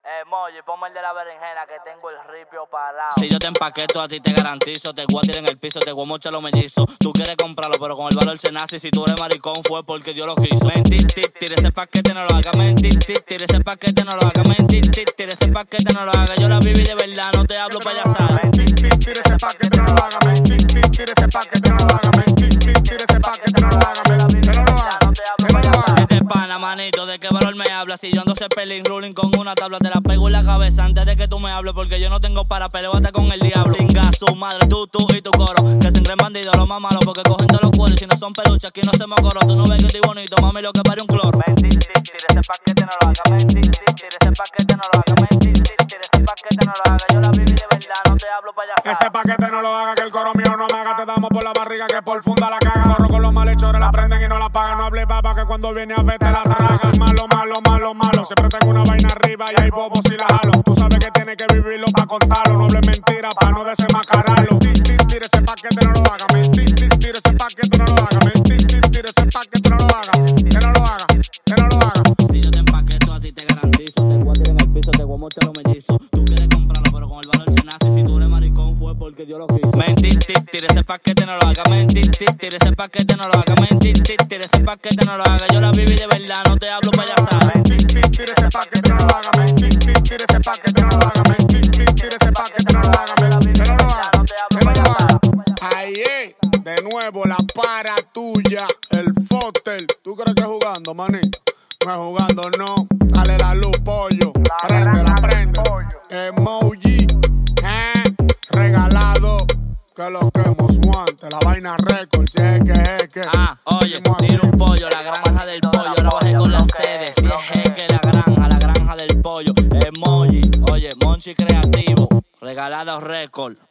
Moji, ponme el de la berenjena que tengo el ripio parado. Si yo te empaqueto, a ti te garantizo. Te voy a tirar en el piso, te voy a mochar los mellizos. Tú quieres comprarlo, pero con el valor se nace. Si tú eres maricón, fue porque Dios lo quiso. Mentir, tira ese paquete, no lo haga. Mentir, tira ese paquete, no lo haga. Mentir, tira ese paquete, no lo haga. Yo la viví de verdad, no te hablo payasada. Mentir, tira ese paquete, no lo haga. Mentir, tira ese paquete, no lo haga. Mentir, tira ese paquete, no lo haga. Que no lo haga, que no lo haga. Este pana, manito, ¿de qué valor me hablas? Si yo ando cepelín ruling con una tabla, te la pego en la cabeza antes de que tú me hables, porque yo no tengo para pelearte con el diablo. Singa su madre, tú y tu coro, que se engren bandidos los más malos, porque cogen todos los cueros y si no son peluches aquí no se me ocurre. Tú no ves que estoy bonito, mami, lo que pare un cloro. Mentir, tira ese paquete, no lo haga. Mentir, tira ese paquete, no lo haga. Mentir, tira ese paquete, no lo haga. Yo la viví de verdad, no te hablo payasada. Ese paquete no lo haga, que el coro mío no me haga. Te damos por la barriga, que por funda la caga. Corro con los malhechores, la prenden y no la pagan. No hable papa, que cuando viene a verte la traga. Malo, malo, malo, malo. Siempre tengo una vaina arriba y hay bobos y la jalo. Tú sabes que tienes que vivirlo pa' contarlo. No hables mentira pa' no desenmascararlo. Tira ese paquete, no lo haga. Mentir, tira ese paquete, no lo haga. Mentir, tira ese paquete, no lo haga. Que no lo haga, que no lo haga. Si yo te empaqueto, a ti te garantizo. Te voy a tirar en el piso, te voy a mochar los mellizos. Tú quieres comprarlo, pero con el valor se nace. Si tú eres maricón, fue porque Dios lo quiso. Mentir, tira ese paquete, no lo haga. Mentir, tira ese paquete, no lo haga. Mentir, tira ese paquete, no lo haga. Yo la viví de verdad, no te hablo payasada. Mentir, tira ese paquete, no lo haga. Mentir, tira ese paquete, no lo haga. Mentir, tira ese paquete, no lo haga. Que no lo haga, que no lo haga. Ahí de nuevo la para tuya, el Foster. ¿Tú crees que es jugando, manito? No es jugando, no. Dale la luz, pollo. Préndela, préndela. Emoji, regalado. Que lo que hemos guante, la vaina récord, si es que. Oye, tiro un pollo, la granja del pollo. Ahora bajé con la sede, si es que la granja del pollo. Emoji, oye, Monchi creativo, regalado récord.